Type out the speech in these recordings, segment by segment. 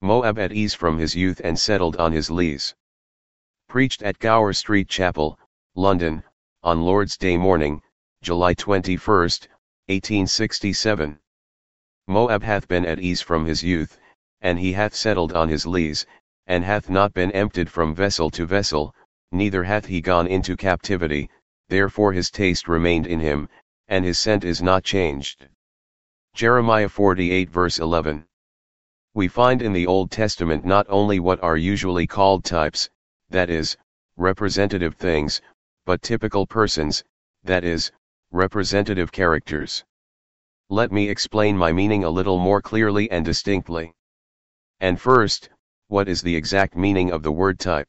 Moab at ease from his youth and settled on his lees. Preached at Gower Street Chapel, London, on Lord's Day morning, July 21, 1867. Moab hath been at ease from his youth, and he hath settled on his lees, and hath not been emptied from vessel to vessel, neither hath he gone into captivity, therefore his taste remained in him, and his scent is not changed. Jeremiah 48 verse 11. We find in the Old Testament not only what are usually called types, that is, representative things, but typical persons, that is, representative characters. Let me explain my meaning a little more clearly and distinctly. And first, what is the exact meaning of the word type?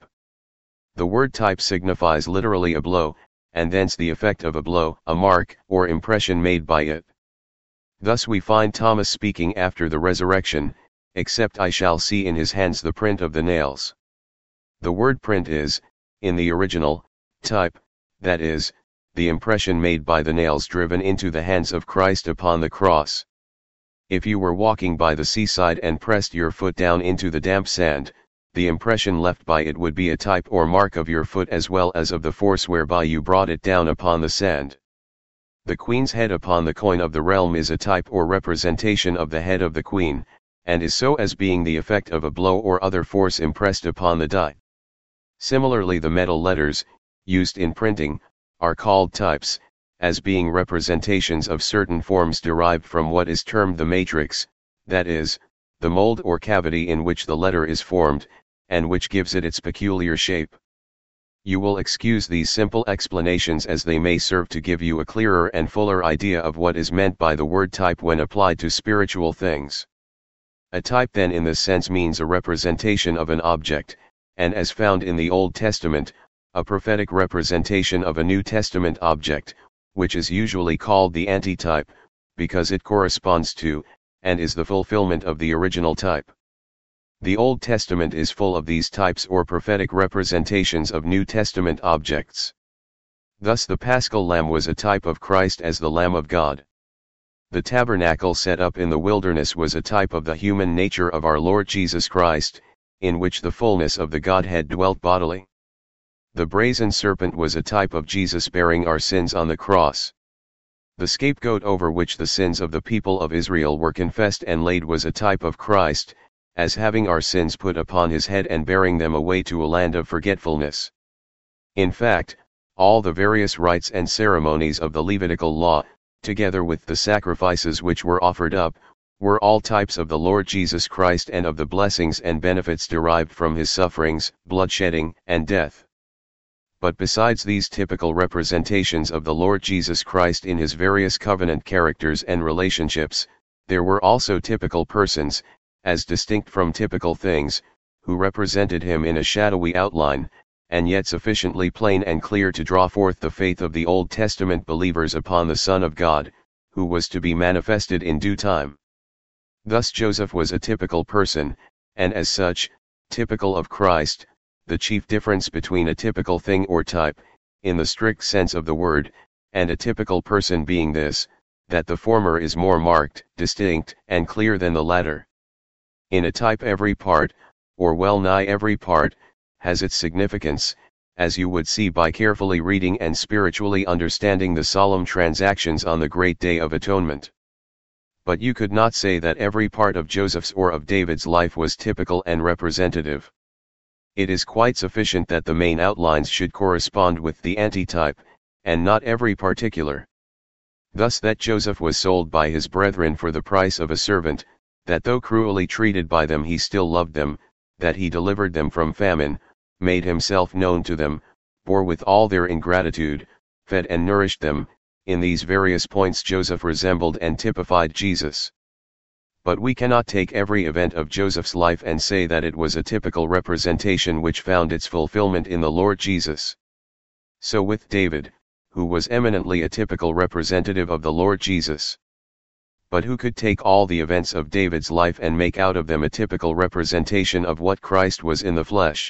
The word type signifies literally a blow, and thence the effect of a blow, a mark, or impression made by it. Thus we find Thomas speaking after the resurrection, except I shall see in his hands the print of the nails. The word print is, in the original, type, that is, the impression made by the nails driven into the hands of Christ upon the cross. If you were walking by the seaside and pressed your foot down into the damp sand, the impression left by it would be a type or mark of your foot as well as of the force whereby you brought it down upon the sand. The queen's head upon the coin of the realm is a type or representation of the head of the queen, and is so as being the effect of a blow or other force impressed upon the die. Similarly, the metal letters, used in printing, are called types, as being representations of certain forms derived from what is termed the matrix, that is, the mold or cavity in which the letter is formed, and which gives it its peculiar shape. You will excuse these simple explanations as they may serve to give you a clearer and fuller idea of what is meant by the word type when applied to spiritual things. A type then in this sense means a representation of an object, and as found in the Old Testament, a prophetic representation of a New Testament object, which is usually called the antitype, because it corresponds to, and is the fulfillment of the original type. The Old Testament is full of these types or prophetic representations of New Testament objects. Thus the Paschal Lamb was a type of Christ as the Lamb of God. The tabernacle set up in the wilderness was a type of the human nature of our Lord Jesus Christ, in which the fullness of the Godhead dwelt bodily. The brazen serpent was a type of Jesus bearing our sins on the cross. The scapegoat over which the sins of the people of Israel were confessed and laid was a type of Christ, as having our sins put upon his head and bearing them away to a land of forgetfulness. In fact, all the various rites and ceremonies of the Levitical law, together with the sacrifices which were offered up, were all types of the Lord Jesus Christ and of the blessings and benefits derived from his sufferings, bloodshedding, and death. But besides these typical representations of the Lord Jesus Christ in his various covenant characters and relationships, there were also typical persons, as distinct from typical things, who represented him in a shadowy outline, and yet sufficiently plain and clear to draw forth the faith of the Old Testament believers upon the Son of God, who was to be manifested in due time. Thus Joseph was a typical person, and as such, typical of Christ, the chief difference between a typical thing or type, in the strict sense of the word, and a typical person being this, that the former is more marked, distinct, and clear than the latter. In a type every part, or well nigh every part, has its significance, as you would see by carefully reading and spiritually understanding the solemn transactions on the great day of atonement. But you could not say that every part of Joseph's or of David's life was typical and representative. It is quite sufficient that the main outlines should correspond with the antitype, and not every particular. Thus that Joseph was sold by his brethren for the price of a servant, that though cruelly treated by them he still loved them, that he delivered them from famine, made himself known to them, bore with all their ingratitude, fed and nourished them. In these various points Joseph resembled and typified Jesus. But we cannot take every event of Joseph's life and say that it was a typical representation which found its fulfillment in the Lord Jesus. So with David, who was eminently a typical representative of the Lord Jesus. But who could take all the events of David's life and make out of them a typical representation of what Christ was in the flesh?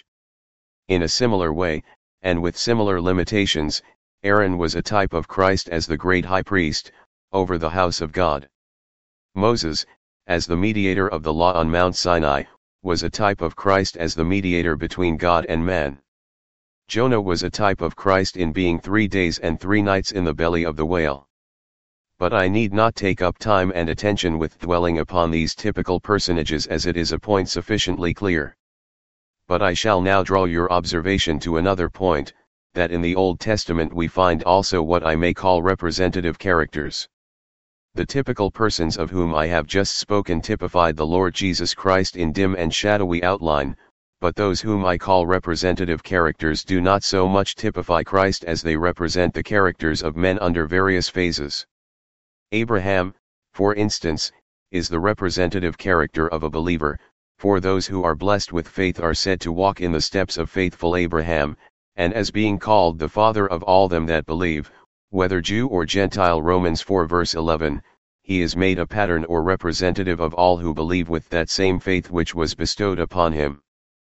In a similar way, and with similar limitations, Aaron was a type of Christ as the great high priest, over the house of God. Moses, as the mediator of the law on Mount Sinai, was a type of Christ as the mediator between God and man. Jonah was a type of Christ in being 3 days and 3 nights in the belly of the whale. But I need not take up time and attention with dwelling upon these typical personages, as it is a point sufficiently clear. But I shall now draw your observation to another point, that in the Old Testament we find also what I may call representative characters. The typical persons of whom I have just spoken typified the Lord Jesus Christ in dim and shadowy outline, but those whom I call representative characters do not so much typify Christ as they represent the characters of men under various phases. Abraham, for instance, is the representative character of a believer, for those who are blessed with faith are said to walk in the steps of faithful Abraham, and as being called the father of all them that believe, whether Jew or Gentile. Romans 4 verse 11, he is made a pattern or representative of all who believe with that same faith which was bestowed upon him.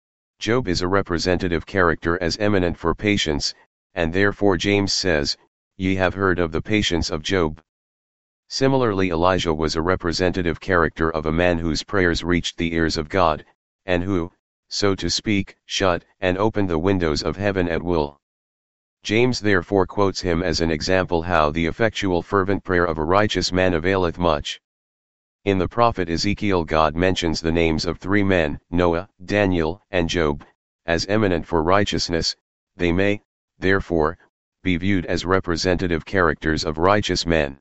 Job is a representative character as eminent for patience, and therefore James says, "Ye have heard of the patience of Job." Similarly, Elijah was a representative character of a man whose prayers reached the ears of God, and who, so to speak, shut and opened the windows of heaven at will. James therefore quotes him as an example how the effectual fervent prayer of a righteous man availeth much. In the prophet Ezekiel, God mentions the names of 3 men, Noah, Daniel, and Job, as eminent for righteousness. They may, therefore, be viewed as representative characters of righteous men.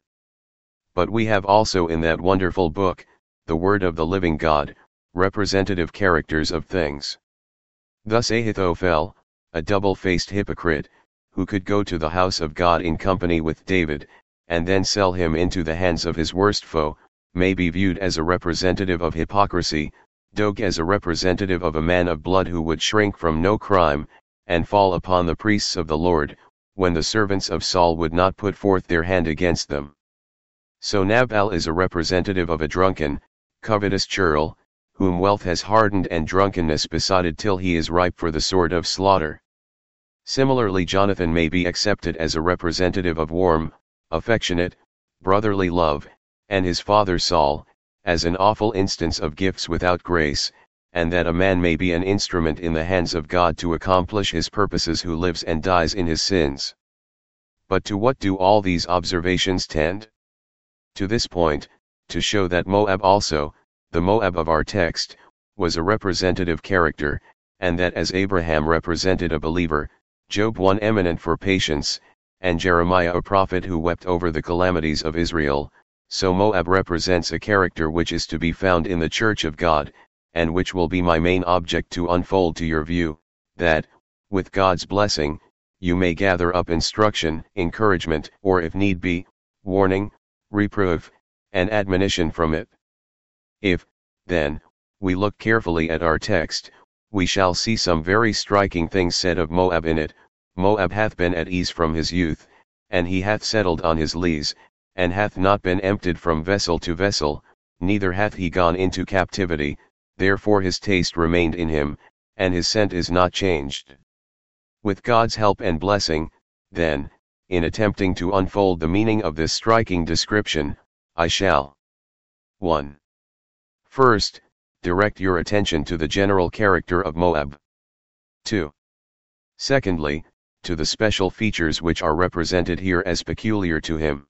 But we have also in that wonderful book, the Word of the Living God, representative characters of things. Thus Ahithophel, a double-faced hypocrite, who could go to the house of God in company with David, and then sell him into the hands of his worst foe, may be viewed as a representative of hypocrisy, Doeg as a representative of a man of blood who would shrink from no crime, and fall upon the priests of the Lord, when the servants of Saul would not put forth their hand against them. So Nabal is a representative of a drunken, covetous churl, whom wealth has hardened and drunkenness besotted till he is ripe for the sword of slaughter. Similarly, Jonathan may be accepted as a representative of warm, affectionate, brotherly love, and his father Saul, as an awful instance of gifts without grace, and that a man may be an instrument in the hands of God to accomplish his purposes who lives and dies in his sins. But to what do all these observations tend? To this point, to show that Moab also, the Moab of our text, was a representative character, and that as Abraham represented a believer, Job one eminent for patience, and Jeremiah a prophet who wept over the calamities of Israel, so Moab represents a character which is to be found in the Church of God, and which will be my main object to unfold to your view, that, with God's blessing, you may gather up instruction, encouragement, or if need be, warning, reproof, and admonition from it. If, then, we look carefully at our text, we shall see some very striking things said of Moab in it. Moab hath been at ease from his youth, and he hath settled on his lees, and hath not been emptied from vessel to vessel, neither hath he gone into captivity, therefore his taste remained in him, and his scent is not changed. With God's help and blessing, then, in attempting to unfold the meaning of this striking description, I shall 1. First, direct your attention to the general character of Moab. 2. Secondly, to the special features which are represented here as peculiar to him.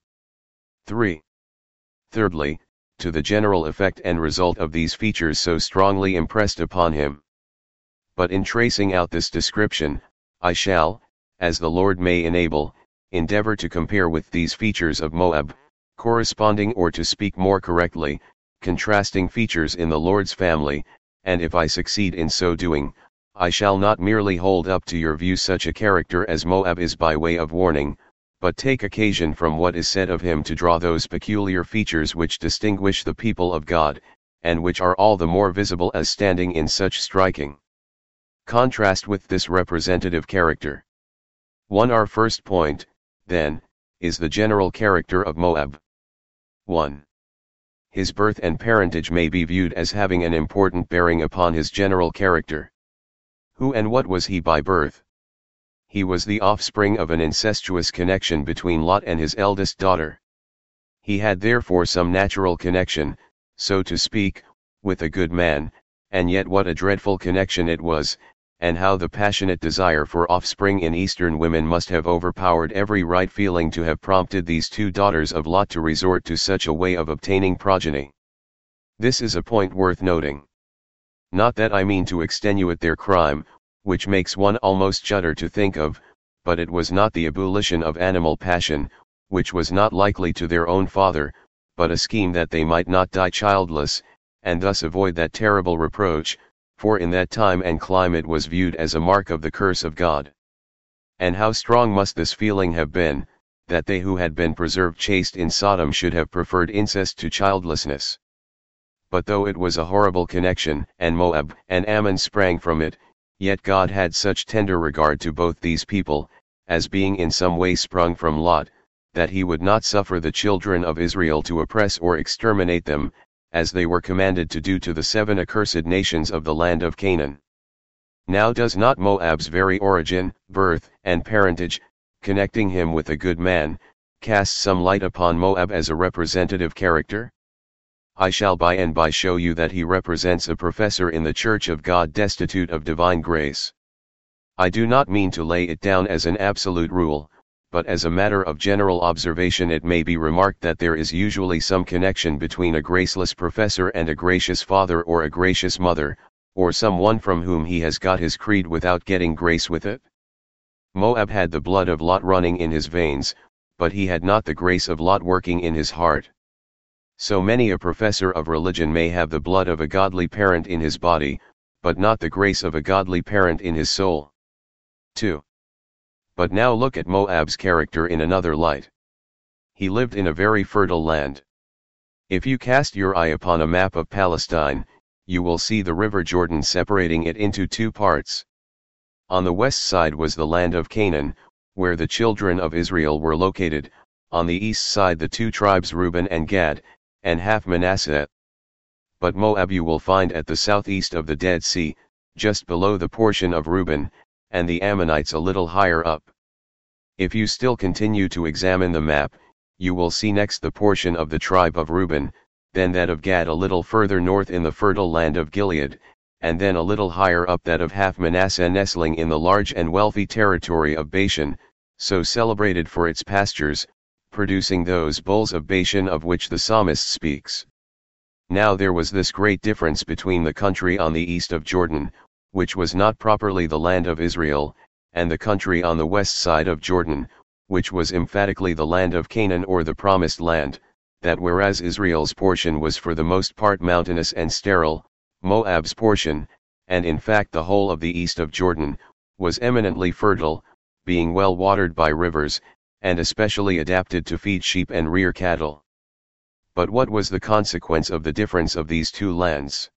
3. Thirdly, to the general effect and result of these features so strongly impressed upon him. But in tracing out this description, I shall, as the Lord may enable, endeavor to compare with these features of Moab, corresponding, or to speak more correctly, contrasting features in the Lord's family, and if I succeed in so doing, I shall not merely hold up to your view such a character as Moab is by way of warning, but take occasion from what is said of him to draw those peculiar features which distinguish the people of God, and which are all the more visible as standing in such striking contrast with this representative character. 1. Our first point, then, is the general character of Moab. 1. His birth and parentage may be viewed as having an important bearing upon his general character. Who and what was he by birth? He was the offspring of an incestuous connection between Lot and his eldest daughter. He had therefore some natural connection, so to speak, with a good man, And yet what a dreadful connection it was, and how the passionate desire for offspring in Eastern women must have overpowered every right feeling to have prompted these two daughters of Lot to resort to such a way of obtaining progeny. This is a point worth noting. Not that I mean to extenuate their crime, which makes one almost shudder to think of, but it was not the ebullition of animal passion, which was not likely to their own father, but a scheme that they might not die childless, and thus avoid that terrible reproach, for in that time and clime it was viewed as a mark of the curse of God. And how strong must this feeling have been, that they who had been preserved chaste in Sodom should have preferred incest to childlessness. But though it was a horrible connection, and Moab and Ammon sprang from it, yet God had such tender regard to both these people, as being in some way sprung from Lot, that he would not suffer the children of Israel to oppress or exterminate them, as they were commanded to do to the 7 accursed nations of the land of Canaan. Now does not Moab's very origin, birth, and parentage, connecting him with a good man, cast some light upon Moab as a representative character? I shall by and by show you that he represents a professor in the Church of God destitute of divine grace. I do not mean to lay it down as an absolute rule, but as a matter of general observation it may be remarked that there is usually some connection between a graceless professor and a gracious father or a gracious mother, or some one from whom he has got his creed without getting grace with it. Moab had the blood of Lot running in his veins, but he had not the grace of Lot working in his heart. So many a professor of religion may have the blood of a godly parent in his body, but not the grace of a godly parent in his soul. 2. But now look at Moab's character in another light. He lived in a very fertile land. If you cast your eye upon a map of Palestine, you will see the river Jordan separating it into 2 parts. On the west side was the land of Canaan, where the children of Israel were located, on the east side the 2 tribes Reuben and Gad, and half Manasseh. But Moab you will find at the southeast of the Dead Sea, just below the portion of Reuben, and the Ammonites a little higher up. If you still continue to examine the map, you will see next the portion of the tribe of Reuben, then that of Gad a little further north in the fertile land of Gilead, and then a little higher up that of half Manasseh nestling in the large and wealthy territory of Bashan, so celebrated for its pastures, producing those bulls of Bashan of which the psalmist speaks. Now there was this great difference between the country on the east of Jordan, which was not properly the land of Israel, and the country on the west side of Jordan, which was emphatically the land of Canaan or the promised land, that whereas Israel's portion was for the most part mountainous and sterile, Moab's portion, and in fact the whole of the east of Jordan, was eminently fertile, being well watered by rivers, and especially adapted to feed sheep and rear cattle. But what was the consequence of the difference of these 2 lands?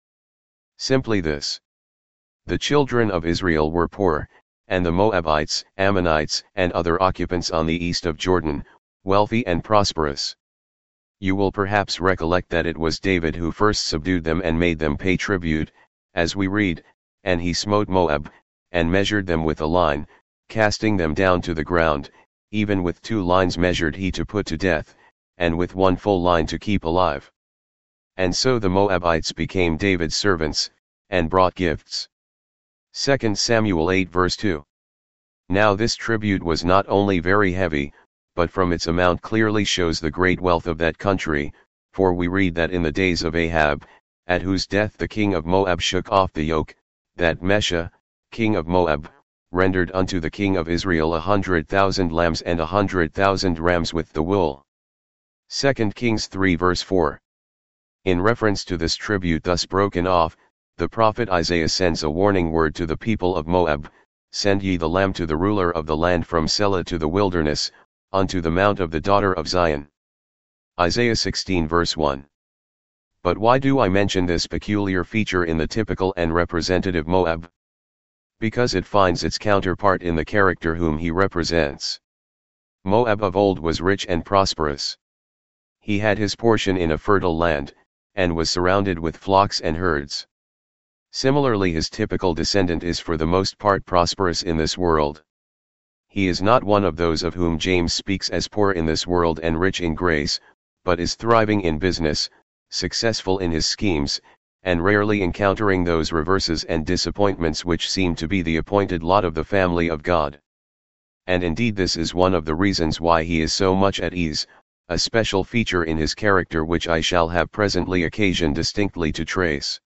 Simply this. The children of Israel were poor, and the Moabites, Ammonites, and other occupants on the east of Jordan, wealthy and prosperous. You will perhaps recollect that it was David who first subdued them and made them pay tribute, as we read, and he smote Moab, and measured them with a line, casting them down to the ground, even with 2 lines measured he to put to death, and with 1 full line to keep alive. And so the Moabites became David's servants, and brought gifts. 2 Samuel 8 verse 2. Now this tribute was not only very heavy, but from its amount clearly shows the great wealth of that country, for we read that in the days of Ahab, at whose death the king of Moab shook off the yoke, that Mesha, king of Moab, rendered unto the king of Israel 100,000 lambs and 100,000 rams with the wool. 2 Kings 3 verse 4. In reference to this tribute thus broken off, the prophet Isaiah sends a warning word to the people of Moab, "Send ye the lamb to the ruler of the land from Selah to the wilderness, unto the mount of the daughter of Zion." Isaiah 16 verse 1. But why do I mention this peculiar feature in the typical and representative Moab? Because it finds its counterpart in the character whom he represents. Moab of old was rich and prosperous. He had his portion in a fertile land, and was surrounded with flocks and herds. Similarly his typical descendant is for the most part prosperous in this world. He is not one of those of whom James speaks as poor in this world and rich in grace, but is thriving in business, successful in his schemes, and rarely encountering those reverses and disappointments which seem to be the appointed lot of the family of God. And indeed this is one of the reasons why he is so much at ease, a special feature in his character which I shall have presently occasion distinctly to trace.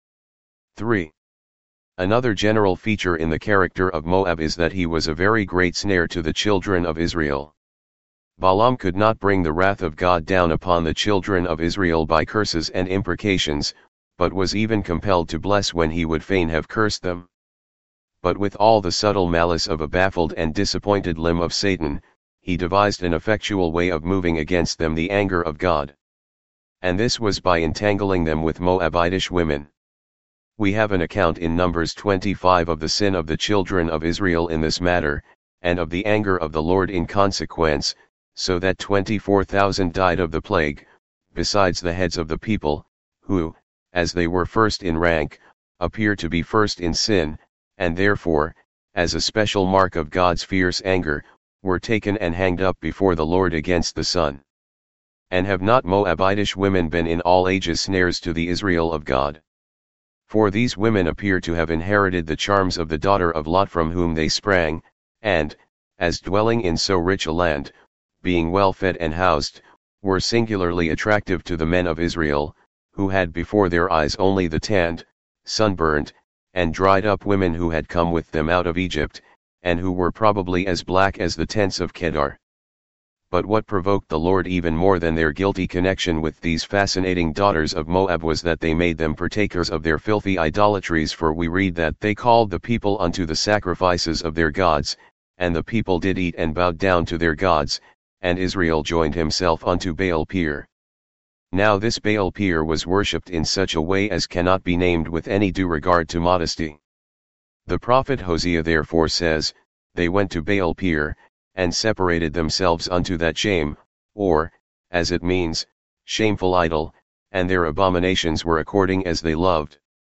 3. Another general feature in the character of Moab is that he was a very great snare to the children of Israel. Balaam could not bring the wrath of God down upon the children of Israel by curses and imprecations, but was even compelled to bless when he would fain have cursed them. But with all the subtle malice of a baffled and disappointed limb of Satan, he devised an effectual way of moving against them the anger of God. And this was by entangling them with Moabitish women. We have an account in Numbers 25 of the sin of the children of Israel in this matter, and of the anger of the Lord in consequence, so that 24,000 died of the plague, besides the heads of the people, who, as they were first in rank, appear to be first in sin, and therefore, as a special mark of God's fierce anger, were taken and hanged up before the Lord against the sun. And have not Moabitish women been in all ages snares to the Israel of God? For these women appear to have inherited the charms of the daughter of Lot from whom they sprang, and, as dwelling in so rich a land, being well fed and housed, were singularly attractive to the men of Israel, who had before their eyes only the tanned, sunburnt, and dried up women who had come with them out of Egypt, and who were probably as black as the tents of Kedar. But what provoked the Lord even more than their guilty connection with these fascinating daughters of Moab was that they made them partakers of their filthy idolatries, for we read that they called the people unto the sacrifices of their gods, and the people did eat and bowed down to their gods, and Israel joined himself unto Baal-peor. Now this Baal-peor was worshipped in such a way as cannot be named with any due regard to modesty. The prophet Hosea therefore says, they went to Baal-peor, and separated themselves unto that shame, or, as it means, shameful idol, and their abominations were according as they loved.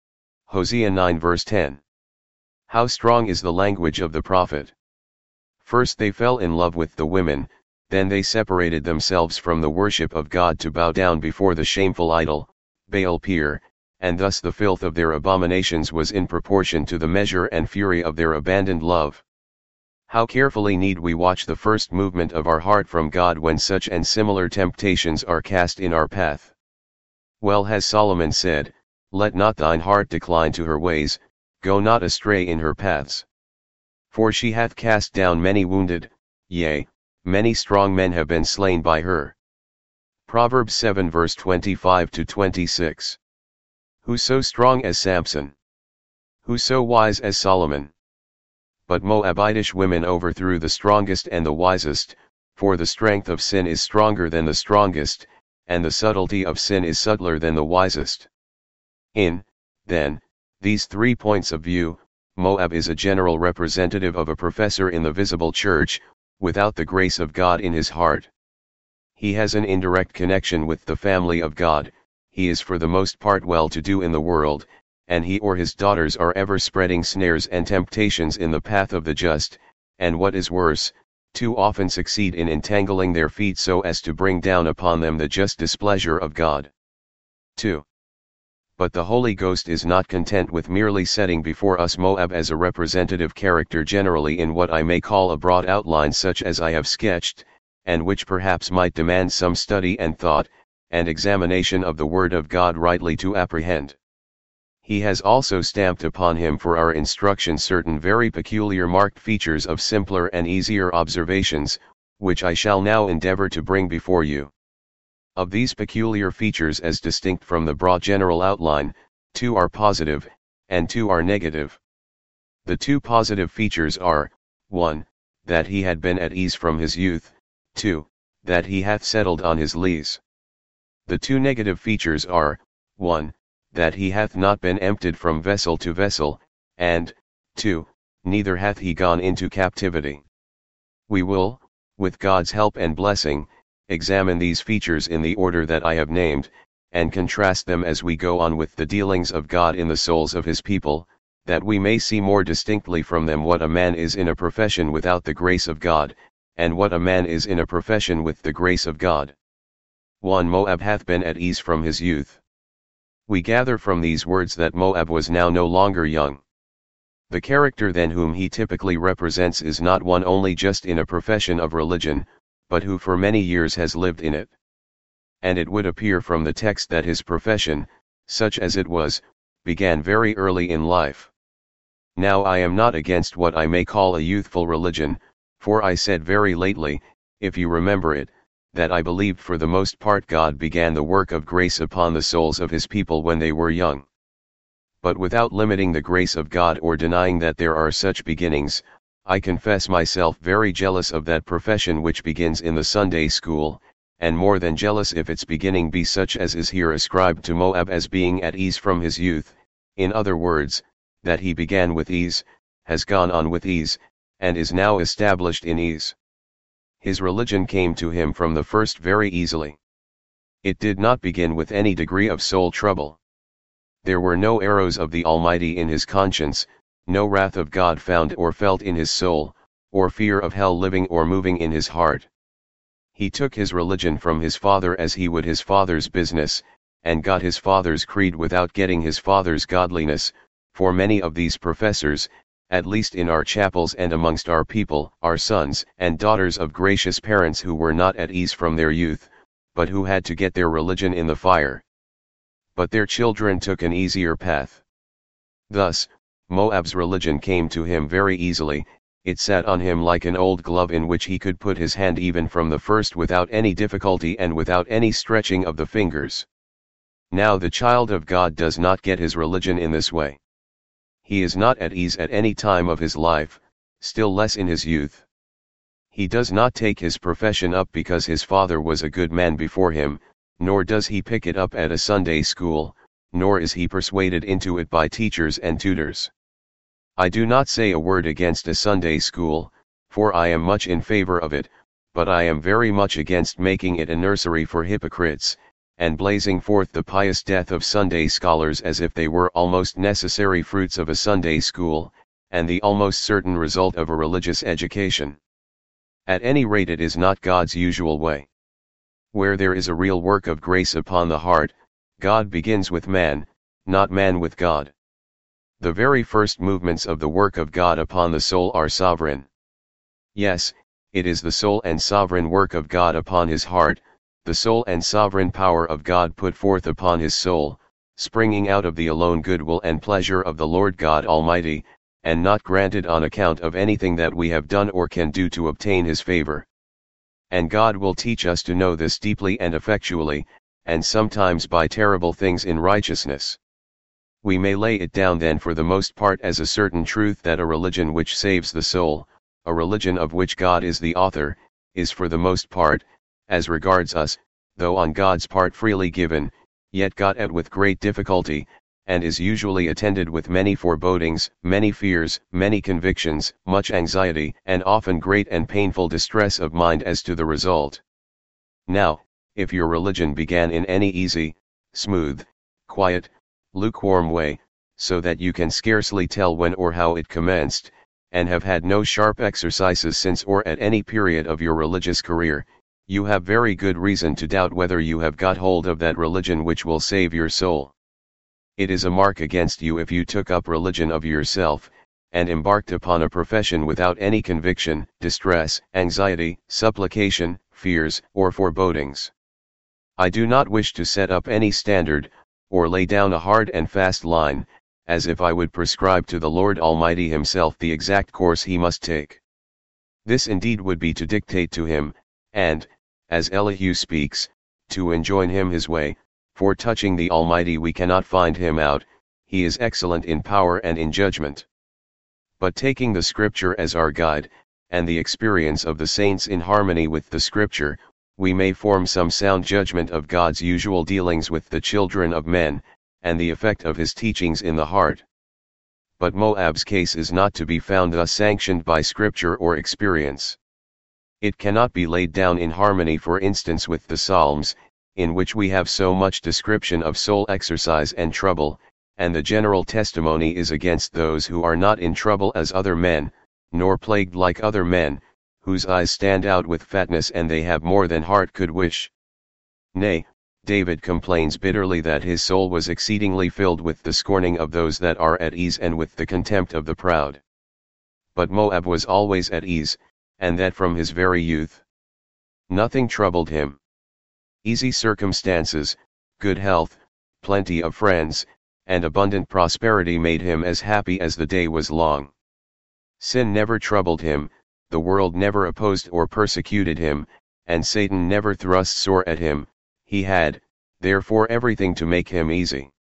Hosea 9 verse 10. How strong is the language of the prophet! First they fell in love with the women, then they separated themselves from the worship of God to bow down before the shameful idol, Baal-peor, and thus the filth of their abominations was in proportion to the measure and fury of their abandoned love. How carefully need we watch the first movement of our heart from God when such and similar temptations are cast in our path. Well has Solomon said, let not thine heart decline to her ways, go not astray in her paths. For she hath cast down many wounded, yea, many strong men have been slain by her. Proverbs 7 verse 25-26. Who so strong as Samson? Who so wise as Solomon? But Moabitish women overthrew the strongest and the wisest, for the strength of sin is stronger than the strongest, and the subtlety of sin is subtler than the wisest. In, then, these 3 points of view, Moab is a general representative of a professor in the visible church, without the grace of God in his heart. He has an indirect connection with the family of God, he is for the most part well-to-do in the world, and he or his daughters are ever spreading snares and temptations in the path of the just, and what is worse, too often succeed in entangling their feet so as to bring down upon them the just displeasure of God. 2. But the Holy Ghost is not content with merely setting before us Moab as a representative character generally in what I may call a broad outline such as I have sketched, and which perhaps might demand some study and thought, and examination of the Word of God rightly to apprehend. He has also stamped upon him for our instruction certain very peculiar marked features of simpler and easier observations, which I shall now endeavor to bring before you. Of these peculiar features as distinct from the broad general outline, 2 are positive, and 2 are negative. The 2 positive features are, 1, that he had been at ease from his youth, 2, that he hath settled on his lees. The 2 negative features are, 1, that he hath not been emptied from vessel to vessel, and, 2, neither hath he gone into captivity. We will, with God's help and blessing, examine these features in the order that I have named, and contrast them as we go on with the dealings of God in the souls of his people, that we may see more distinctly from them what a man is in a profession without the grace of God, and what a man is in a profession with the grace of God. 1. Moab hath been at ease from his youth. We gather from these words that Moab was now no longer young. The character then whom he typically represents is not one only just in a profession of religion, but who for many years has lived in it. And it would appear from the text that his profession, such as it was, began very early in life. Now I am not against what I may call a youthful religion, for I said very lately, if you remember it, that I believed for the most part God began the work of grace upon the souls of his people when they were young. But without limiting the grace of God or denying that there are such beginnings, I confess myself very jealous of that profession which begins in the Sunday school, and more than jealous if its beginning be such as is here ascribed to Moab as being at ease from his youth, in other words, that he began with ease, has gone on with ease, and is now established in ease. His religion came to him from the first very easily. It did not begin with any degree of soul trouble. There were no arrows of the Almighty in his conscience, no wrath of God found or felt in his soul, or fear of hell living or moving in his heart. He took his religion from his father as he would his father's business, and got his father's creed without getting his father's godliness, for many of these professors, at least in our chapels and amongst our people, are sons and daughters of gracious parents who were not at ease from their youth, but who had to get their religion in the fire. But their children took an easier path. Thus, Moab's religion came to him very easily, it sat on him like an old glove in which he could put his hand even from the first without any difficulty and without any stretching of the fingers. Now the child of God does not get his religion in this way. He is not at ease at any time of his life, still less in his youth. He does not take his profession up because his father was a good man before him, nor does he pick it up at a Sunday school, nor is he persuaded into it by teachers and tutors. I do not say a word against a Sunday school, for I am much in favor of it, but I am very much against making it a nursery for hypocrites, and blazing forth the pious death of Sunday scholars as if they were almost necessary fruits of a Sunday school, and the almost certain result of a religious education. At any rate, it is not God's usual way. Where there is a real work of grace upon the heart, God begins with man, not man with God. The very first movements of the work of God upon the soul are sovereign. Yes, it is the sole and sovereign work of God upon his heart, the sole and sovereign power of God put forth upon his soul, springing out of the alone goodwill and pleasure of the Lord God Almighty, and not granted on account of anything that we have done or can do to obtain his favor. And God will teach us to know this deeply and effectually, and sometimes by terrible things in righteousness. We may lay it down then for the most part as a certain truth that a religion which saves the soul, a religion of which God is the author, is for the most part, as regards us, though on God's part freely given, yet got at with great difficulty, and is usually attended with many forebodings, many fears, many convictions, much anxiety, and often great and painful distress of mind as to the result. Now, if your religion began in any easy, smooth, quiet, lukewarm way, so that you can scarcely tell when or how it commenced, and have had no sharp exercises since or at any period of your religious career, you have very good reason to doubt whether you have got hold of that religion which will save your soul. It is a mark against you if you took up religion of yourself, and embarked upon a profession without any conviction, distress, anxiety, supplication, fears, or forebodings. I do not wish to set up any standard, or lay down a hard and fast line, as if I would prescribe to the Lord Almighty himself the exact course he must take. This indeed would be to dictate to him, and, as Elihu speaks, to enjoin him his way, for touching the Almighty we cannot find him out, he is excellent in power and in judgment. But taking the Scripture as our guide, and the experience of the saints in harmony with the Scripture, we may form some sound judgment of God's usual dealings with the children of men, and the effect of his teachings in the heart. But Moab's case is not to be found thus sanctioned by Scripture or experience. It cannot be laid down in harmony, for instance, with the Psalms, in which we have so much description of soul exercise and trouble, and the general testimony is against those who are not in trouble as other men, nor plagued like other men, whose eyes stand out with fatness and they have more than heart could wish. Nay, David complains bitterly that his soul was exceedingly filled with the scorning of those that are at ease and with the contempt of the proud. But Moab was always at ease, and that from his very youth. Nothing troubled him. Easy circumstances, good health, plenty of friends, and abundant prosperity made him as happy as the day was long. Sin never troubled him, the world never opposed or persecuted him, and Satan never thrust sore at him. He had, therefore, everything to make him easy.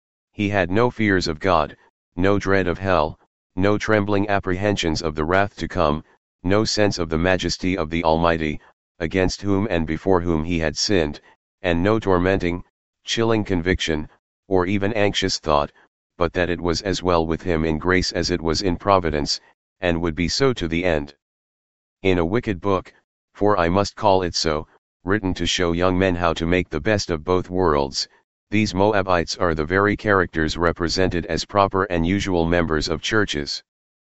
He had no fears of God, no dread of hell, no trembling apprehensions of the wrath to come, no sense of the majesty of the Almighty, against whom and before whom he had sinned, and no tormenting, chilling conviction, or even anxious thought, but that it was as well with him in grace as it was in providence, and would be so to the end. In a wicked book, for I must call it so, written to show young men how to make the best of both worlds, these Moabites are the very characters represented as proper and usual members of churches.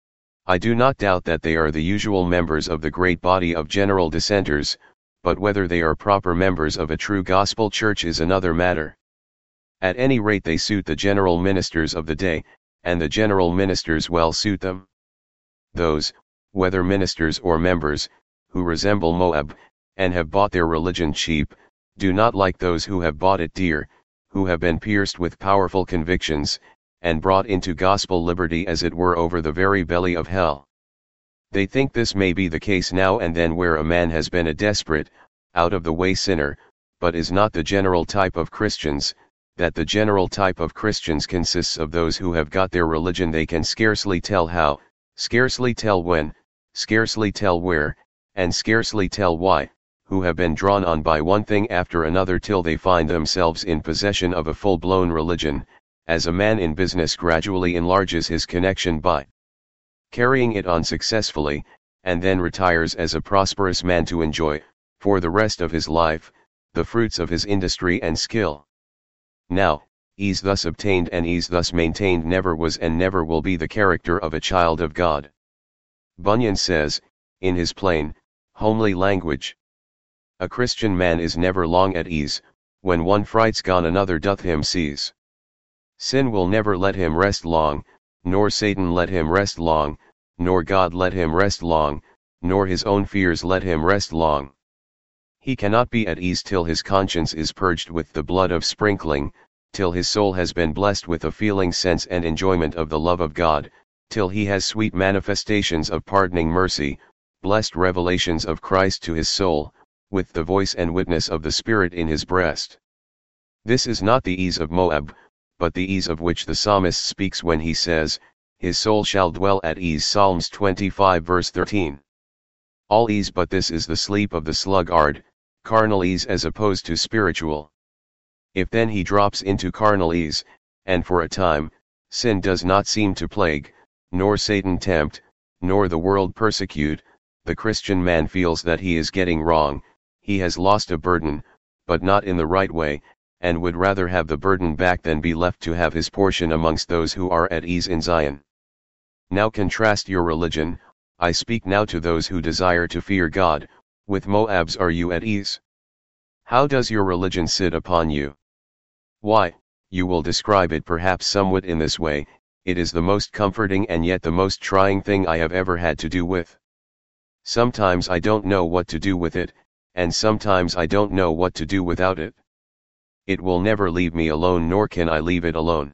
I do not doubt that they are the usual members of the great body of general dissenters, but whether they are proper members of a true gospel church is another matter. At any rate they suit the general ministers of the day, and the general ministers well suit them. Those, whether ministers or members, who resemble Moab, and have bought their religion cheap, do not like those who have bought it dear, who have been pierced with powerful convictions, and brought into gospel liberty as it were over the very belly of hell. They think this may be the case now and then where a man has been a desperate, out-of-the-way sinner, but is not the general type of Christians, that the general type of Christians consists of those who have got their religion they can scarcely tell how, scarcely tell when, scarcely tell where, and scarcely tell why, who have been drawn on by one thing after another till they find themselves in possession of a full-blown religion, as a man in business gradually enlarges his connection by carrying it on successfully, and then retires as a prosperous man to enjoy, for the rest of his life, the fruits of his industry and skill. Now, ease thus obtained and ease thus maintained never was and never will be the character of a child of God. Bunyan says, in his plain, homely language, a Christian man is never long at ease, when one fright's gone another doth him seize. Sin will never let him rest long, nor Satan let him rest long, nor God let him rest long, nor his own fears let him rest long. He cannot be at ease till his conscience is purged with the blood of sprinkling, till his soul has been blessed with a feeling sense and enjoyment of the love of God, till he has sweet manifestations of pardoning mercy, blessed revelations of Christ to his soul, with the voice and witness of the Spirit in his breast. This is not the ease of Moab, but the ease of which the psalmist speaks when he says, his soul shall dwell at ease. Psalms 25 verse 13. All ease but this is the sleep of the sluggard, carnal ease as opposed to spiritual. If then he drops into carnal ease, and for a time, sin does not seem to plague, nor Satan tempt, nor the world persecute, the Christian man feels that he is getting wrong, he has lost a burden, but not in the right way, and would rather have the burden back than be left to have his portion amongst those who are at ease in Zion. Now contrast your religion, I speak now to those who desire to fear God, with Moab's are you at ease? How does your religion sit upon you? Why, you will describe it perhaps somewhat in this way, it is the most comforting and yet the most trying thing I have ever had to do with. Sometimes I don't know what to do with it, and sometimes I don't know what to do without it. It will never leave me alone nor can I leave it alone.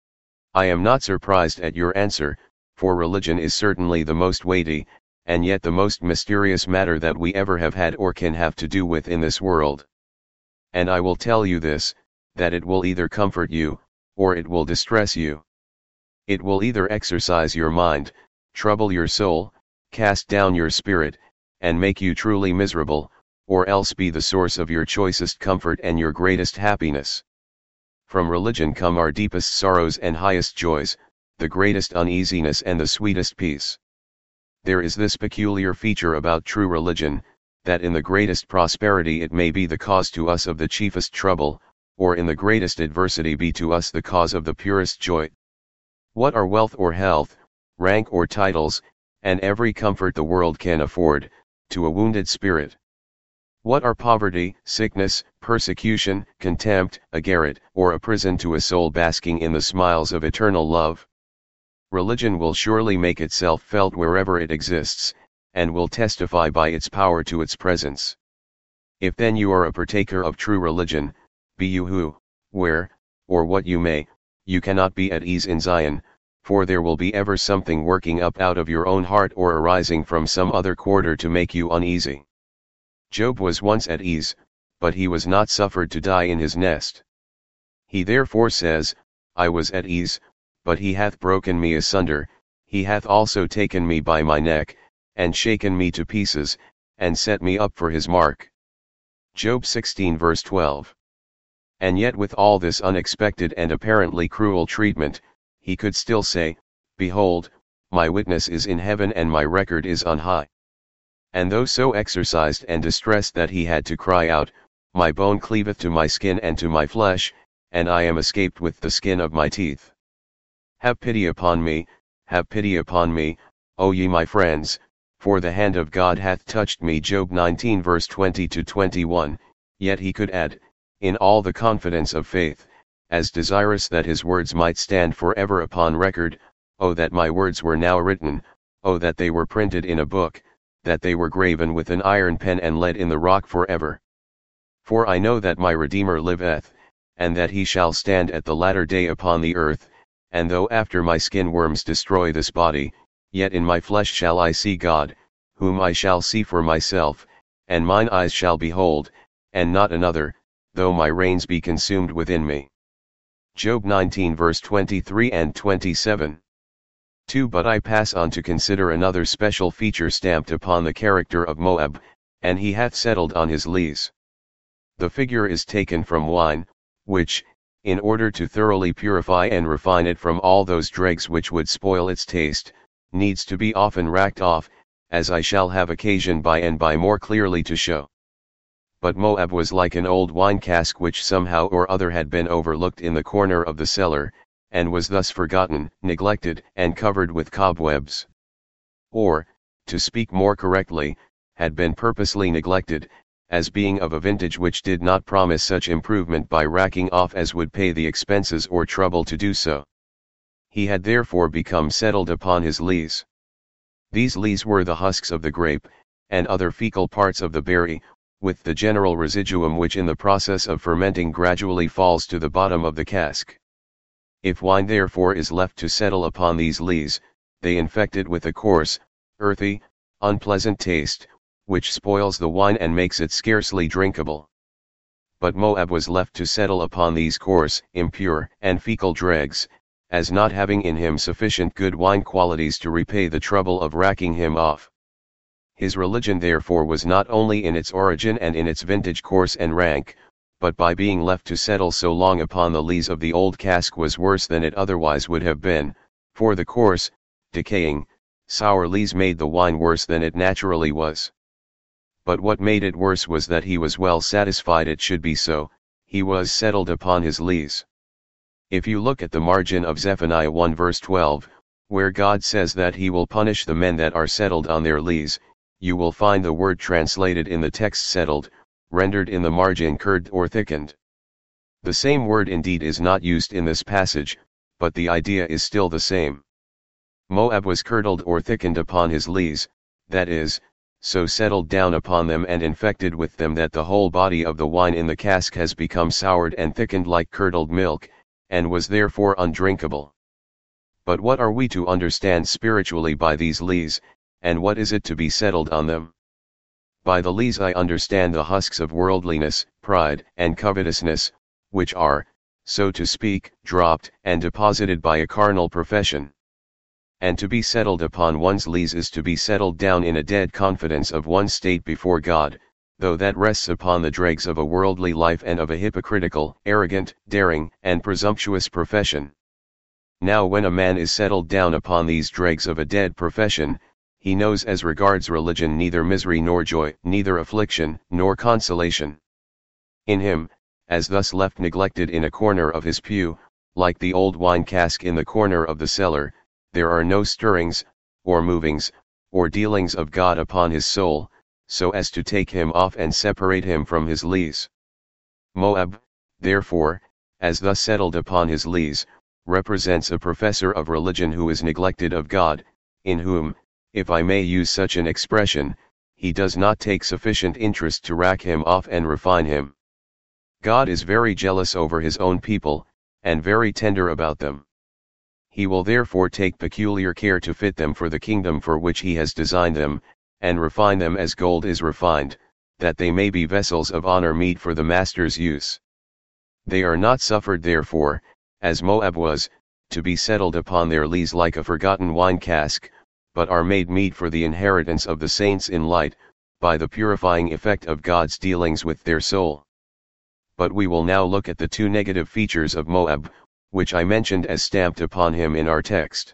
I am not surprised at your answer, for religion is certainly the most weighty, and yet the most mysterious matter that we ever have had or can have to do with in this world. And I will tell you this, that it will either comfort you, or it will distress you. It will either exercise your mind, trouble your soul, cast down your spirit, and make you truly miserable, or else be the source of your choicest comfort and your greatest happiness. From religion come our deepest sorrows and highest joys, the greatest uneasiness and the sweetest peace. There is this peculiar feature about true religion, that in the greatest prosperity it may be the cause to us of the chiefest trouble, or in the greatest adversity be to us the cause of the purest joy. What are wealth or health, rank or titles, and every comfort the world can afford, to a wounded spirit? What are poverty, sickness, persecution, contempt, a garret, or a prison to a soul basking in the smiles of eternal love? Religion will surely make itself felt wherever it exists, and will testify by its power to its presence. If then you are a partaker of true religion, be you who, where, or what you may, you cannot be at ease in Zion, for there will be ever something working up out of your own heart or arising from some other quarter to make you uneasy. Job was once at ease, but he was not suffered to die in his nest. He therefore says, I was at ease, but he hath broken me asunder, he hath also taken me by my neck, and shaken me to pieces, and set me up for his mark. Job 16 verse 12. And yet with all this unexpected and apparently cruel treatment, he could still say, Behold, my witness is in heaven and my record is on high. And though so exercised and distressed that he had to cry out, My bone cleaveth to my skin and to my flesh, and I am escaped with the skin of my teeth. Have pity upon me, O ye my friends, for the hand of God hath touched me. Job 19 verse 20-21, yet he could add, in all the confidence of faith, as desirous that his words might stand forever upon record, O that my words were now written, O that they were printed in a book, that they were graven with an iron pen and let in the rock forever. For I know that my Redeemer liveth, and that he shall stand at the latter day upon the earth, and though after my skin worms destroy this body, yet in my flesh shall I see God, whom I shall see for myself, and mine eyes shall behold, and not another, though my reins be consumed within me. Job 19 verse 23 and 27. 2. But I pass on to consider another special feature stamped upon the character of Moab, and he hath settled on his lees. The figure is taken from wine, which, in order to thoroughly purify and refine it from all those dregs which would spoil its taste, needs to be often racked off, as I shall have occasion by and by more clearly to show. But Moab was like an old wine cask which somehow or other had been overlooked in the corner of the cellar, and was thus forgotten, neglected, and covered with cobwebs. Or, to speak more correctly, had been purposely neglected, as being of a vintage which did not promise such improvement by racking off as would pay the expenses or trouble to do so. He had therefore become settled upon his lees. These lees were the husks of the grape, and other fecal parts of the berry, with the general residuum which in the process of fermenting gradually falls to the bottom of the cask. If wine therefore is left to settle upon these lees, they infect it with a coarse, earthy, unpleasant taste, which spoils the wine and makes it scarcely drinkable. But Moab was left to settle upon these coarse, impure, and fecal dregs, as not having in him sufficient good wine qualities to repay the trouble of racking him off. His religion therefore was not only in its origin and in its vintage coarse and rank, but by being left to settle so long upon the lees of the old cask was worse than it otherwise would have been, for the coarse, decaying, sour lees made the wine worse than it naturally was. But what made it worse was that he was well satisfied it should be so, he was settled upon his lees. If you look at the margin of Zephaniah 1 verse 12, where God says that he will punish the men that are settled on their lees, you will find the word translated in the text settled, rendered in the margin curd or thickened. The same word indeed is not used in this passage, but the idea is still the same. Moab was curdled or thickened upon his lees, that is, so settled down upon them and infected with them that the whole body of the wine in the cask has become soured and thickened like curdled milk, and was therefore undrinkable. But what are we to understand spiritually by these lees, and what is it to be settled on them? By the lees I understand the husks of worldliness, pride, and covetousness, which are, so to speak, dropped and deposited by a carnal profession. And to be settled upon one's lees is to be settled down in a dead confidence of one's state before God, though that rests upon the dregs of a worldly life and of a hypocritical, arrogant, daring, and presumptuous profession. Now when a man is settled down upon these dregs of a dead profession, he knows as regards religion neither misery nor joy, neither affliction nor consolation. In him, as thus left neglected in a corner of his pew, like the old wine cask in the corner of the cellar, there are no stirrings, or movings, or dealings of God upon his soul, so as to take him off and separate him from his lees. Moab, therefore, as thus settled upon his lees, represents a professor of religion who is neglected of God, in whom, if I may use such an expression, he does not take sufficient interest to rack him off and refine him. God is very jealous over his own people, and very tender about them. He will therefore take peculiar care to fit them for the kingdom for which he has designed them, and refine them as gold is refined, that they may be vessels of honor meet for the master's use. They are not suffered therefore, as Moab was, to be settled upon their lees like a forgotten wine cask, but are made meet for the inheritance of the saints in light, by the purifying effect of God's dealings with their soul. But we will now look at the two negative features of Moab, which I mentioned as stamped upon him in our text.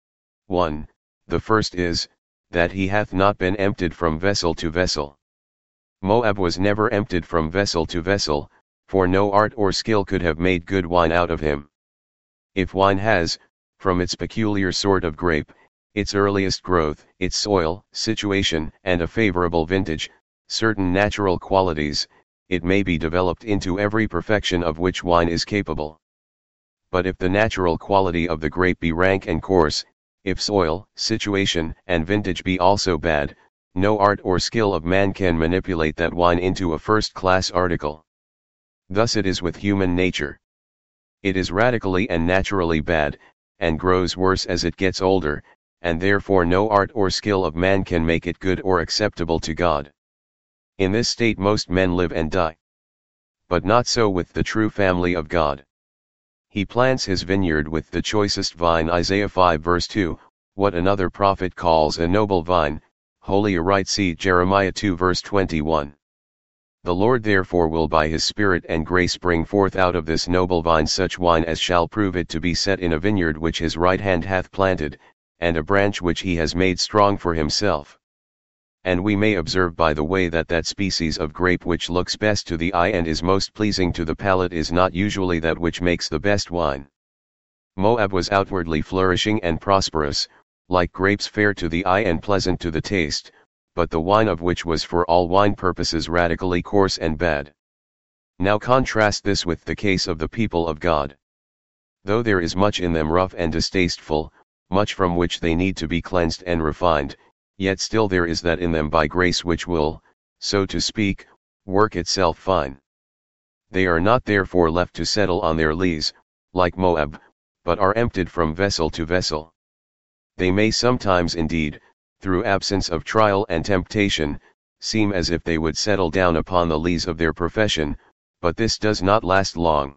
1. The first is, that he hath not been emptied from vessel to vessel. Moab was never emptied from vessel to vessel, for no art or skill could have made good wine out of him. If wine has, from its peculiar sort of grape, its earliest growth, its soil, situation, and a favorable vintage, certain natural qualities, it may be developed into every perfection of which wine is capable. But if the natural quality of the grape be rank and coarse, if soil, situation, and vintage be also bad, no art or skill of man can manipulate that wine into a first-class article. Thus it is with human nature. It is radically and naturally bad, and grows worse as it gets older, and therefore no art or skill of man can make it good or acceptable to God. In this state most men live and die. But not so with the true family of God. He plants his vineyard with the choicest vine. Isaiah 5 verse 2, what another prophet calls a noble vine, holy a right seed. Jeremiah 2 verse 21. The Lord therefore will by his Spirit and grace bring forth out of this noble vine such wine as shall prove it to be set in a vineyard which his right hand hath planted, and a branch which he has made strong for himself. And we may observe by the way that that species of grape which looks best to the eye and is most pleasing to the palate is not usually that which makes the best wine. Moab was outwardly flourishing and prosperous, like grapes fair to the eye and pleasant to the taste, but the wine of which was for all wine purposes radically coarse and bad. Now contrast this with the case of the people of God. Though there is much in them rough and distasteful, much from which they need to be cleansed and refined, yet still there is that in them by grace which will, so to speak, work itself fine. They are not therefore left to settle on their lees, like Moab, but are emptied from vessel to vessel. They may sometimes indeed, through absence of trial and temptation, seem as if they would settle down upon the lees of their profession, but this does not last long.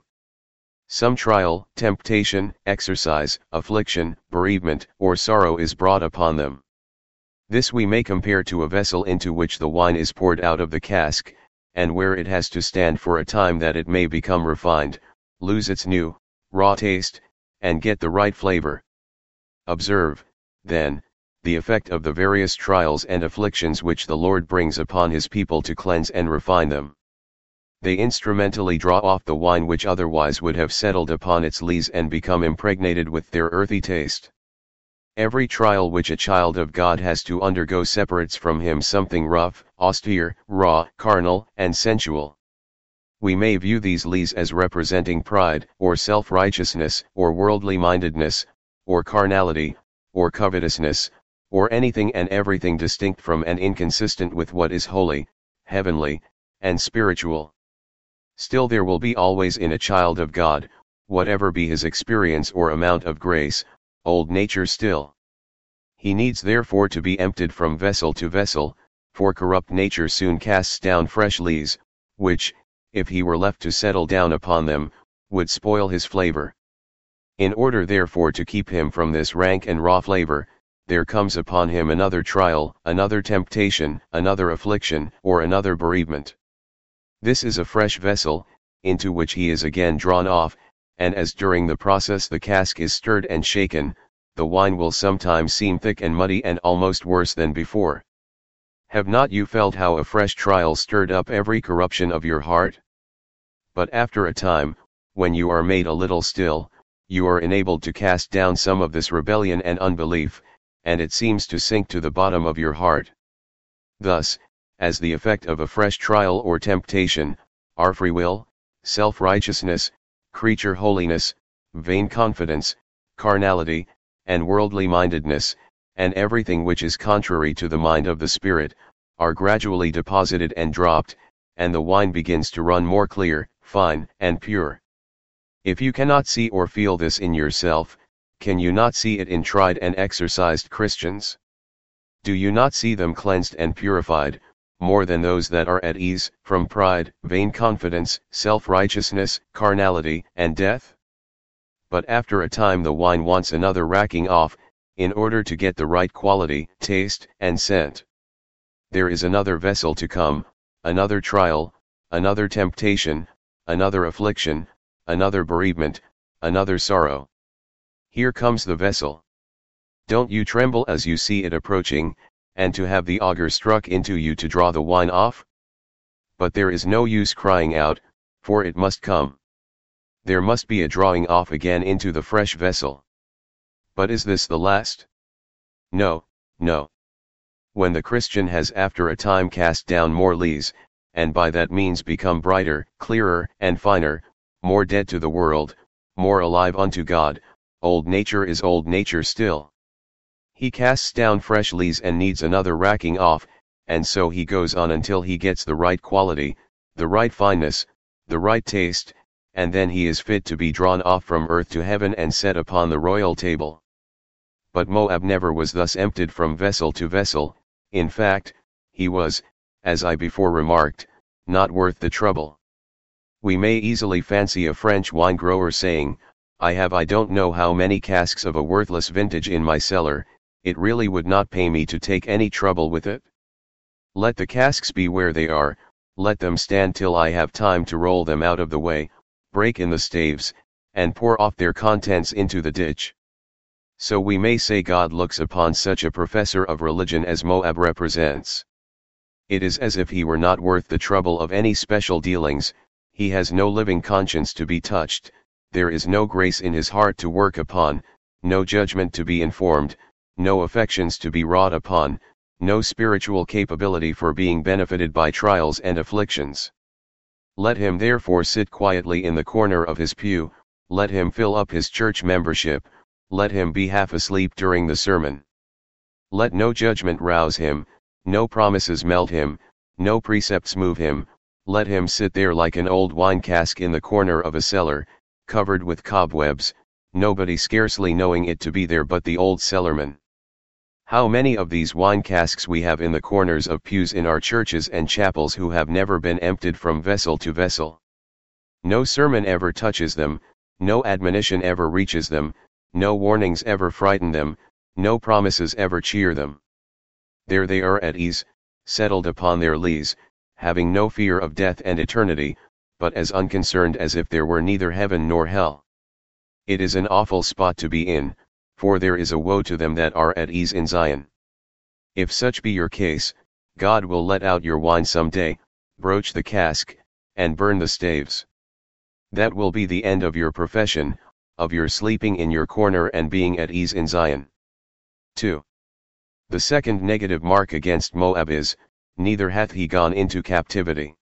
Some trial, temptation, exercise, affliction, bereavement, or sorrow is brought upon them. This we may compare to a vessel into which the wine is poured out of the cask, and where it has to stand for a time that it may become refined, lose its new, raw taste, and get the right flavor. Observe, then, the effect of the various trials and afflictions which the Lord brings upon his people to cleanse and refine them. They instrumentally draw off the wine which otherwise would have settled upon its lees and become impregnated with their earthy taste. Every trial which a child of God has to undergo separates from him something rough, austere, raw, carnal, and sensual. We may view these lees as representing pride, or self-righteousness, or worldly-mindedness, or carnality, or covetousness, or anything and everything distinct from and inconsistent with what is holy, heavenly, and spiritual. Still there will be always in a child of God, whatever be his experience or amount of grace, old nature still. He needs therefore to be emptied from vessel to vessel, for corrupt nature soon casts down fresh lees, which, if he were left to settle down upon them, would spoil his flavor. In order therefore to keep him from this rank and raw flavor, there comes upon him another trial, another temptation, another affliction, or another bereavement. This is a fresh vessel, into which he is again drawn off, and as during the process the cask is stirred and shaken, the wine will sometimes seem thick and muddy and almost worse than before. Have not you felt how a fresh trial stirred up every corruption of your heart? But after a time, when you are made a little still, you are enabled to cast down some of this rebellion and unbelief, and it seems to sink to the bottom of your heart. Thus, as the effect of a fresh trial or temptation, are free will, self-righteousness, creature holiness, vain confidence, carnality, and worldly mindedness, and everything which is contrary to the mind of the Spirit, are gradually deposited and dropped, and the wine begins to run more clear, fine, and pure. If you cannot see or feel this in yourself, can you not see it in tried and exercised Christians? Do you not see them cleansed and purified, more than those that are at ease, from pride, vain confidence, self-righteousness, carnality, and death? But after a time the wine wants another racking off, in order to get the right quality, taste, and scent. There is another vessel to come, another trial, another temptation, another affliction, another bereavement, another sorrow. Here comes the vessel. Don't you tremble as you see it approaching, and to have the auger struck into you to draw the wine off? But there is no use crying out, for it must come. There must be a drawing off again into the fresh vessel. But is this the last? No, no. When the Christian has after a time cast down more lees, and by that means become brighter, clearer, and finer, more dead to the world, more alive unto God, old nature is old nature still. He casts down fresh lees and needs another racking off, and so he goes on until he gets the right quality, the right fineness, the right taste, and then he is fit to be drawn off from earth to heaven and set upon the royal table. But Moab never was thus emptied from vessel to vessel. In fact, he was, as I before remarked, not worth the trouble. We may easily fancy a French wine grower saying, I don't know how many casks of a worthless vintage in my cellar, it really would not pay me to take any trouble with it. Let the casks be where they are, let them stand till I have time to roll them out of the way, break in the staves, and pour off their contents into the ditch. So we may say God looks upon such a professor of religion as Moab represents. It is as if he were not worth the trouble of any special dealings, he has no living conscience to be touched, there is no grace in his heart to work upon, no judgment to be informed, no affections to be wrought upon, no spiritual capability for being benefited by trials and afflictions. Let him therefore sit quietly in the corner of his pew, let him fill up his church membership, let him be half asleep during the sermon. Let no judgment rouse him, no promises melt him, no precepts move him, let him sit there like an old wine cask in the corner of a cellar, covered with cobwebs, nobody scarcely knowing it to be there but the old cellarman. How many of these wine casks we have in the corners of pews in our churches and chapels who have never been emptied from vessel to vessel. No sermon ever touches them, no admonition ever reaches them, no warnings ever frighten them, no promises ever cheer them. There they are at ease, settled upon their lees, having no fear of death and eternity, but as unconcerned as if there were neither heaven nor hell. It is an awful spot to be in, for there is a woe to them that are at ease in Zion. If such be your case, God will let out your wine some day, broach the cask, and burn the staves. That will be the end of your profession, of your sleeping in your corner and being at ease in Zion. 2. The second negative mark against Moab is, neither hath he gone into captivity.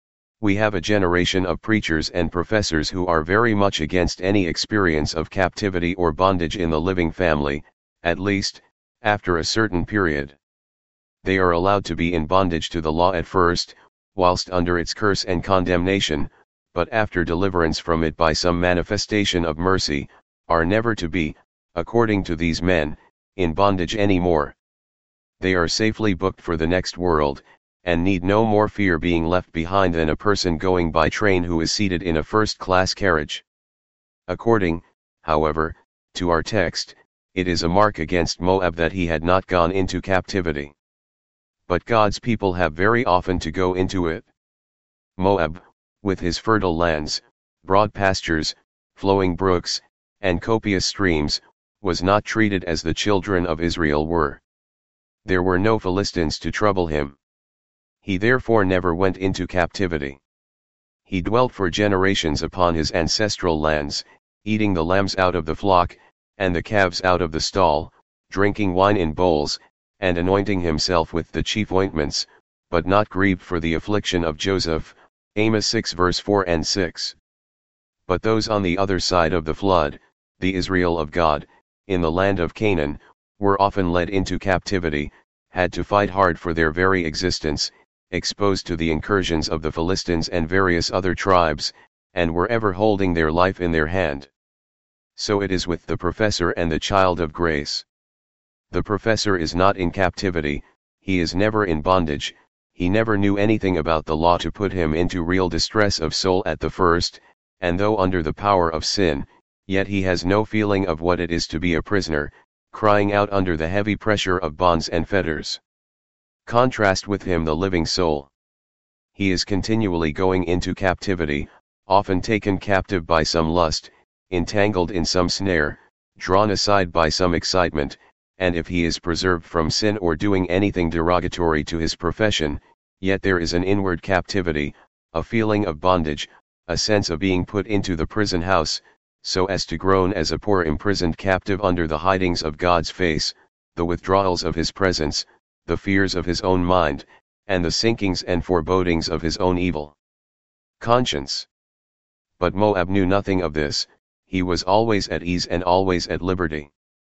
We have a generation of preachers and professors who are very much against any experience of captivity or bondage in the living family, at least, after a certain period. They are allowed to be in bondage to the law at first, whilst under its curse and condemnation, but after deliverance from it by some manifestation of mercy, are never to be, according to these men, in bondage any more. They are safely booked for the next world, and need no more fear being left behind than a person going by train who is seated in a first-class carriage. According, however, to our text, it is a mark against Moab that he had not gone into captivity. But God's people have very often to go into it. Moab, with his fertile lands, broad pastures, flowing brooks, and copious streams, was not treated as the children of Israel were. There were no Philistines to trouble him. He therefore never went into captivity. He dwelt for generations upon his ancestral lands, eating the lambs out of the flock, and the calves out of the stall, drinking wine in bowls, and anointing himself with the chief ointments, but not grieved for the affliction of Joseph, Amos 6 verse 4 and 6. But those on the other side of the flood, the Israel of God, in the land of Canaan, were often led into captivity, had to fight hard for their very existence, exposed to the incursions of the Philistines and various other tribes, and were ever holding their life in their hand. So it is with the professor and the child of grace. The professor is not in captivity, he is never in bondage, he never knew anything about the law to put him into real distress of soul at the first, and though under the power of sin, yet he has no feeling of what it is to be a prisoner, crying out under the heavy pressure of bonds and fetters. Contrast with him the living soul. He is continually going into captivity, often taken captive by some lust, entangled in some snare, drawn aside by some excitement, and if he is preserved from sin or doing anything derogatory to his profession, yet there is an inward captivity, a feeling of bondage, a sense of being put into the prison house, so as to groan as a poor imprisoned captive under the hidings of God's face, the withdrawals of his presence, the fears of his own mind, and the sinkings and forebodings of his own evil conscience. But Moab knew nothing of this, he was always at ease and always at liberty.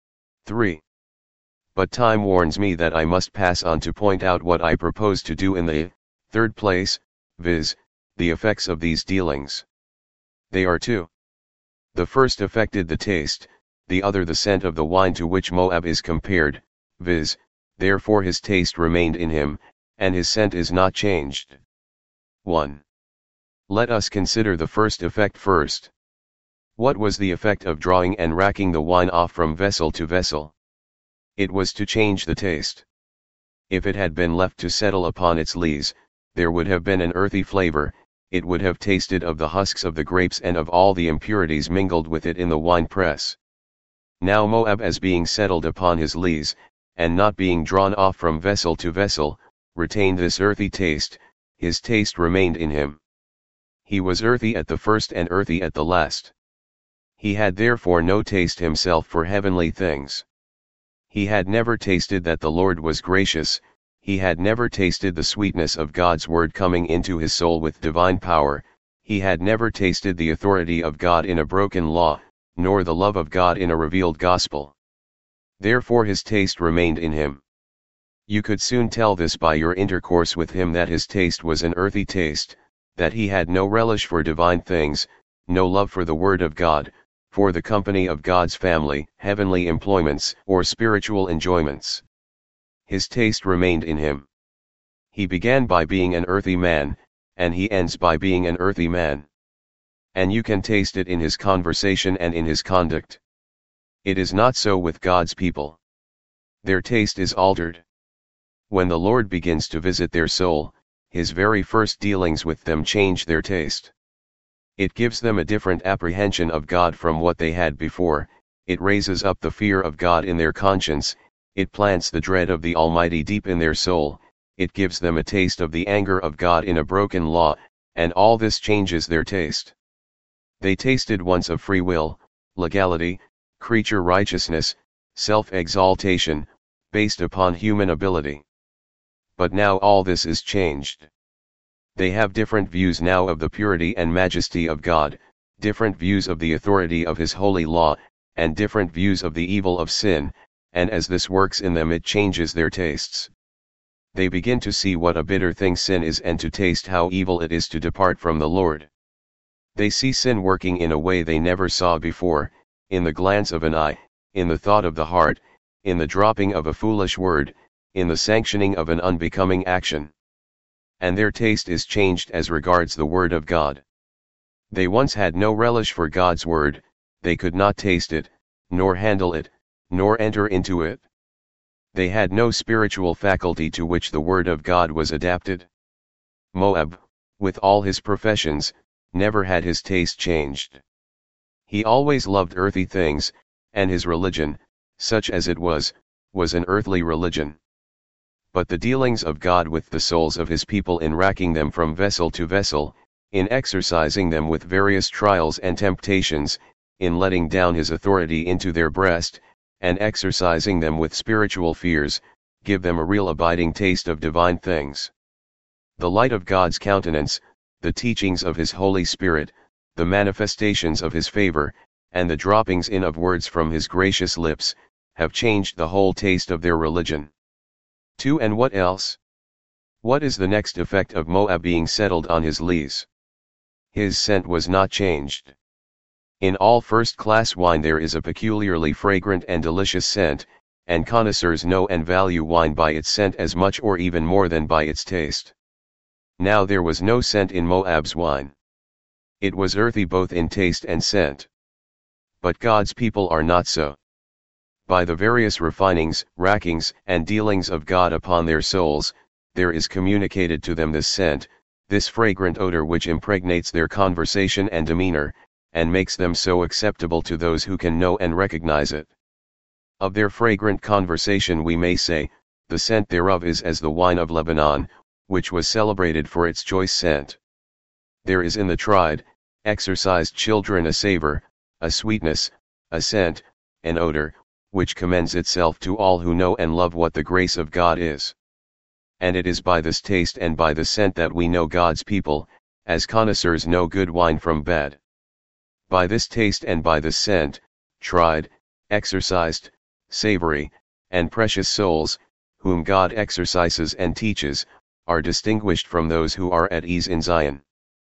3. But time warns me that I must pass on to point out what I propose to do in the third place, viz., the effects of these dealings. They are two. The first affected the taste, the other the scent of the wine to which Moab is compared, viz., therefore his taste remained in him, and his scent is not changed. 1. Let us consider the first effect first. What was the effect of drawing and racking the wine off from vessel to vessel? It was to change the taste. If it had been left to settle upon its lees, there would have been an earthy flavor, it would have tasted of the husks of the grapes and of all the impurities mingled with it in the wine press. Now Moab, as being settled upon his lees, and not being drawn off from vessel to vessel, retained this earthy taste, his taste remained in him. He was earthy at the first and earthy at the last. He had therefore no taste himself for heavenly things. He had never tasted that the Lord was gracious, he had never tasted the sweetness of God's word coming into his soul with divine power, he had never tasted the authority of God in a broken law, nor the love of God in a revealed gospel. Therefore his taste remained in him. You could soon tell this by your intercourse with him that his taste was an earthy taste, that he had no relish for divine things, no love for the word of God, for the company of God's family, heavenly employments, or spiritual enjoyments. His taste remained in him. He began by being an earthy man, and he ends by being an earthy man. And you can taste it in his conversation and in his conduct. It is not so with God's people. Their taste is altered. When the Lord begins to visit their soul, his very first dealings with them change their taste. It gives them a different apprehension of God from what they had before, it raises up the fear of God in their conscience, it plants the dread of the Almighty deep in their soul, it gives them a taste of the anger of God in a broken law, and all this changes their taste. They tasted once of free will, legality, creature righteousness, self-exaltation, based upon human ability. But now all this is changed. They have different views now of the purity and majesty of God, different views of the authority of His holy law, and different views of the evil of sin, and as this works in them it changes their tastes. They begin to see what a bitter thing sin is and to taste how evil it is to depart from the Lord. They see sin working in a way they never saw before, in the glance of an eye, in the thought of the heart, in the dropping of a foolish word, in the sanctioning of an unbecoming action. And their taste is changed as regards the word of God. They once had no relish for God's word, they could not taste it, nor handle it, nor enter into it. They had no spiritual faculty to which the word of God was adapted. Moab, with all his professions, never had his taste changed. He always loved earthy things, and his religion, such as it was an earthly religion. But the dealings of God with the souls of his people in racking them from vessel to vessel, in exercising them with various trials and temptations, in letting down his authority into their breast, and exercising them with spiritual fears, give them a real abiding taste of divine things. the light of God's countenance, the teachings of his Holy Spirit, the manifestations of his favor, and the droppings in of words from his gracious lips, have changed the whole taste of their religion. 2. And what else? What is the next effect of Moab being settled on his lees? His scent was not changed. In all first-class wine there is a peculiarly fragrant and delicious scent, and connoisseurs know and value wine by its scent as much or even more than by its taste. Now there was no scent in Moab's wine. It was earthy both in taste and scent. But God's people are not so. By the various refinings, rackings, and dealings of God upon their souls, there is communicated to them this scent, this fragrant odor which impregnates their conversation and demeanor, and makes them so acceptable to those who can know and recognize it. Of their fragrant conversation we may say, the scent thereof is as the wine of Lebanon, which was celebrated for its choice scent. There is in the tried, exercised children a savor, a sweetness, a scent, an odor, which commends itself to all who know and love what the grace of God is. And it is by this taste and by the scent that we know God's people, as connoisseurs know good wine from bad. By this taste and by this scent, tried, exercised, savory, and precious souls, whom God exercises and teaches, are distinguished from those who are at ease in Zion.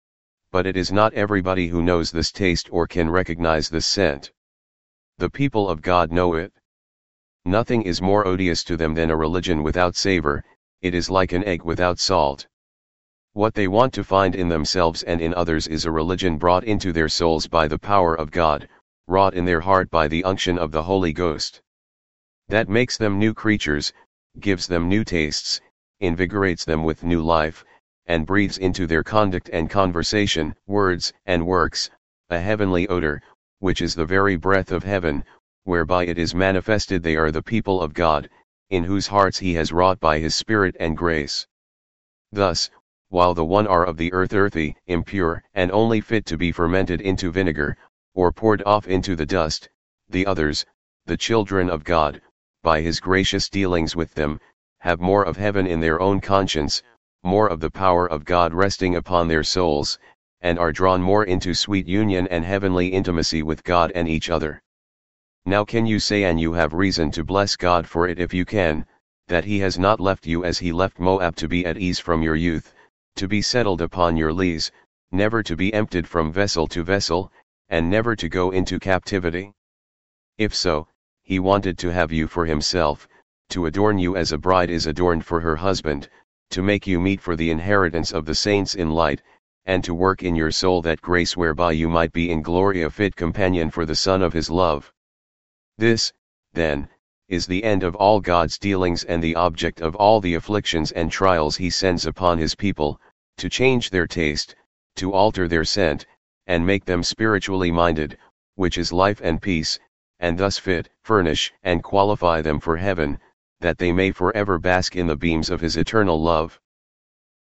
But it is not everybody who knows this taste or can recognize this scent. The people of God know it. Nothing is more odious to them than a religion without savor. It is like an egg without salt. What they want to find in themselves and in others is a religion brought into their souls by the power of God, wrought in their heart by the unction of the Holy Ghost. That makes them new creatures, gives them new tastes, invigorates them with new life, and breathes into their conduct and conversation, words and works, a heavenly odor, which is the very breath of heaven, whereby it is manifested they are the people of God, in whose hearts he has wrought by his Spirit and grace. Thus, while the one are of the earth earthy, impure, and only fit to be fermented into vinegar, or poured off into the dust, the others, the children of God, by his gracious dealings with them, have more of heaven in their own conscience, more of the power of God resting upon their souls, and are drawn more into sweet union and heavenly intimacy with God and each other. Now can you say, and you have reason to bless God for it if you can, that he has not left you as he left Moab to be at ease from your youth, to be settled upon your lees, never to be emptied from vessel to vessel, and never to go into captivity? If so, he wanted to have you for himself, to adorn you as a bride is adorned for her husband, to make you meet for the inheritance of the saints in light, and to work in your soul that grace whereby you might be in glory a fit companion for the Son of his love. This, then, is the end of all God's dealings and the object of all the afflictions and trials he sends upon his people, to change their taste, to alter their scent, and make them spiritually minded, which is life and peace, and thus fit, furnish, and qualify them for heaven, that they may forever bask in the beams of his eternal love.